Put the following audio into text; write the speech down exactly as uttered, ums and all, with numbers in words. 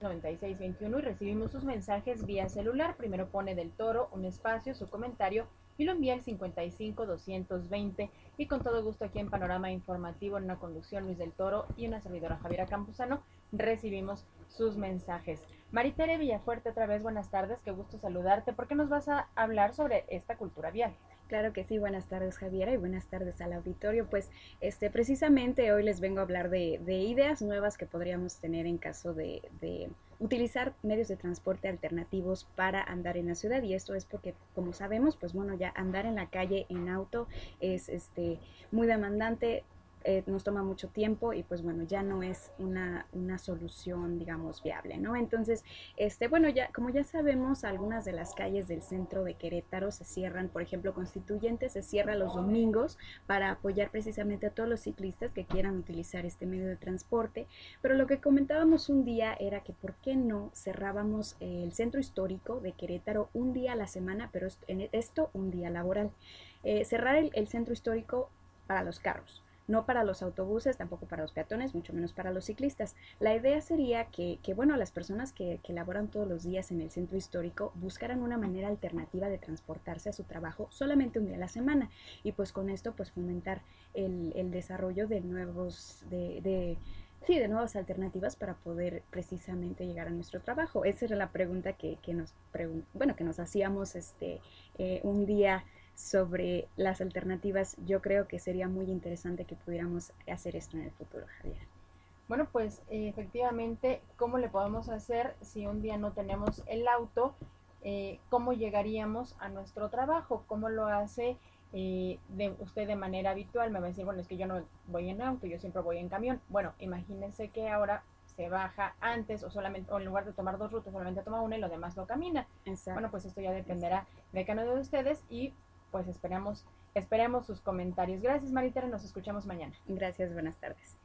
noventa y seis veintiuno y recibimos sus mensajes vía celular. Primero pone del Toro un espacio, su comentario y lo envía al cincuenta y cinco doscientos veinte y con todo gusto aquí en Panorama Informativo en una conducción Luis del Toro y una servidora Javiera Campuzano recibimos sus mensajes. Maritere Villafuerte, otra vez buenas tardes, qué gusto saludarte. ¿Por qué nos vas a hablar sobre esta cultura vial? Claro que sí, buenas tardes Javiera y buenas tardes al auditorio. Pues este precisamente hoy les vengo a hablar de, de ideas nuevas que podríamos tener en caso de, de utilizar medios de transporte alternativos para andar en la ciudad, y esto es porque, como sabemos, pues bueno, ya andar en la calle en auto es este muy demandante, eh, nos toma mucho tiempo y pues bueno, ya no es una, una solución, digamos, viable, ¿no? Entonces, este, bueno, ya, como ya sabemos, algunas de las calles del centro de Querétaro se cierran, por ejemplo, Constituyentes se cierra los domingos para apoyar precisamente a todos los ciclistas que quieran utilizar este medio de transporte, pero lo que comentábamos un día era que por qué no cerrábamos el centro histórico de Querétaro un día a la semana, pero en esto un día laboral. Eh, cerrar el, el centro histórico para los carros, no para los autobuses, tampoco para los peatones, mucho menos para los ciclistas. La idea sería que, que bueno, las personas que, que laboran todos los días en el centro histórico buscaran una manera alternativa de transportarse a su trabajo solamente un día a la semana, y pues con esto pues fomentar el, el desarrollo de nuevos, de, de sí, de nuevas alternativas para poder precisamente llegar a nuestro trabajo. Esa era la pregunta que, que nos pregun bueno, que nos hacíamos este eh, un día sobre las alternativas. Yo creo que sería muy interesante que pudiéramos hacer esto en el futuro, Javier. Bueno, pues eh, efectivamente, ¿cómo le podemos hacer si un día no tenemos el auto? Eh, ¿Cómo llegaríamos a nuestro trabajo? ¿Cómo lo hace eh, de, usted de manera habitual? Me va a decir, bueno, es que yo no voy en auto, yo siempre voy en camión. Bueno, imagínense que ahora se baja antes o solamente, o en lugar de tomar dos rutas, solamente toma una y lo demás lo camina. Bueno, Exacto. pues esto ya dependerá de cada uno de ustedes y pues esperamos, esperemos sus comentarios. Gracias, Maritera, nos escuchamos mañana. Gracias, buenas tardes.